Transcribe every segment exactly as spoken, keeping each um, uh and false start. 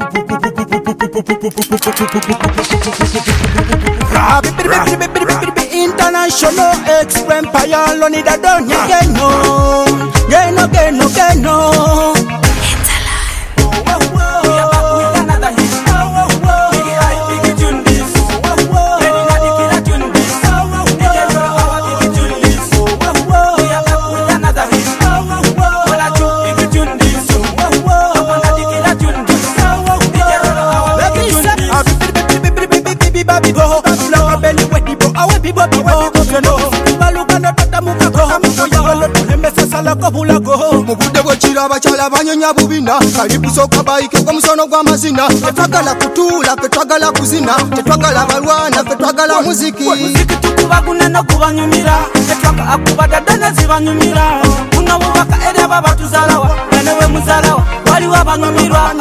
International Empire, lo need a done, yeah, no, yeah, no, yeah, no, yeah, no. Mubude bwekiro abakyala banyonya bubina kalibu soka bayike kwa musono gwa mazina tetwagala kutula tetwagala kuzina tetwagala balwana tetwagala muziki muziki tukubaguna no kubanyumira tetwaga akubada dana zibanyumira kuno bubaka eri ababa tuzalawa nawe muzalawa wali wabanyumirwa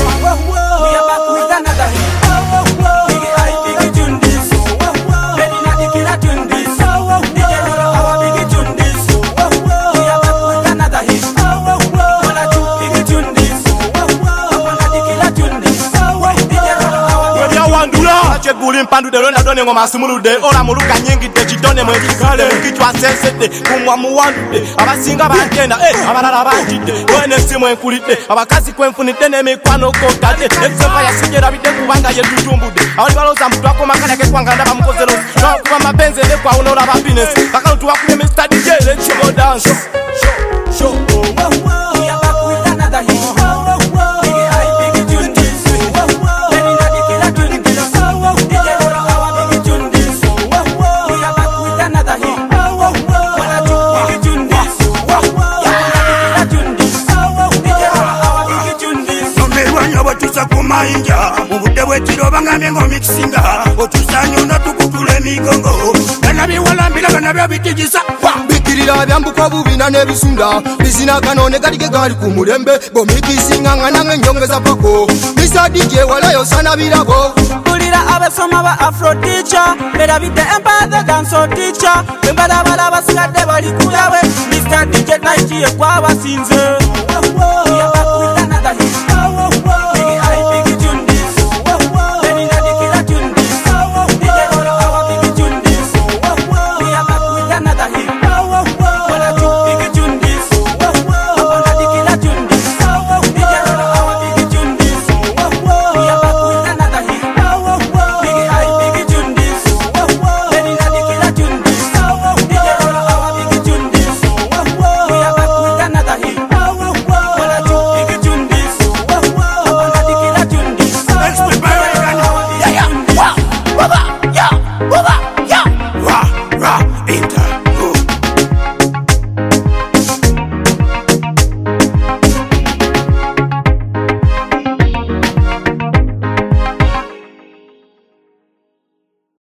we are back with another hit. Big eye big tune this ready na dikira tune this dikira our big tune this we are back with another hit. Wala tu big tune this apana dikira tune this dikira our we are wandula cheguli mpandu de ronda done ngoma simulude ora muluka nyingi de chitone mwe kale kichwa sensete kumwa muwandude abasinga bagenda eh abalala batide wene simu enkulide abakazi kwenfunide ne mikwano kokate esepa yasigera bide kubanga yetutumbude abali baloza mtu akomakana ke kwanga ndaba mukozelo no kuba mapenze ne kwa unora happiness bakantu wakule Mister D J let's go dance show show we are back with another hit. Big eye big tune this ready na dikira tune this dikira our big tune this we are back with another hit. Wala tu big tune this apana dikira tune this dikira our big tune this nomerwanya batusa kumayinja mubude bwekiro bangamye ngo mixinga otusanyo natukutule migongo bana biwalambira bana byabitijisa bikirira byambuka bubina nebisunda bizina kanone galige gali ku mulembe bomikisinga ngana nyongeza pako Mister D J walayo sana birabo kulira abasoma ba Afro teacher bera bite empire the dance teacher bembala bala basigade bali kuyawe Mister D J night ye kwa basinze